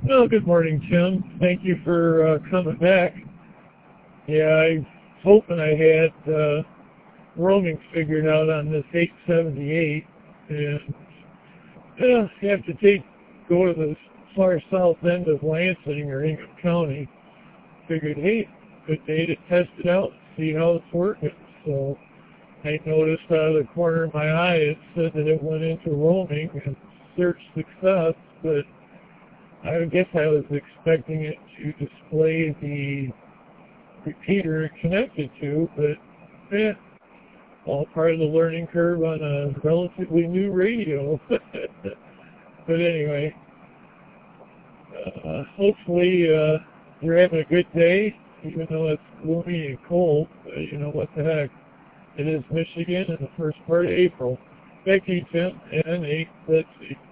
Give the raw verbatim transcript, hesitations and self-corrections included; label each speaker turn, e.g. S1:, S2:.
S1: Well, good morning, Tim. Thank you for uh, coming back. Yeah, I was hoping I had uh, roaming figured out on this eight seventy-eight, and uh, you have to take go to the far south end of Lansing or Ingham County. Figured, hey, good day to test it out, see how it's working. So I noticed out of the corner of my eye it said that it went into roaming and search success, but I guess I was expecting it to display the repeater it connected to, but eh, all part of the learning curve on a relatively new radio. But anyway, uh, hopefully uh, you're having a good day, even though it's gloomy and cold. Uh, you know what the heck. It is Michigan in the first part of April. Back to you, Tim, and eight, let's see.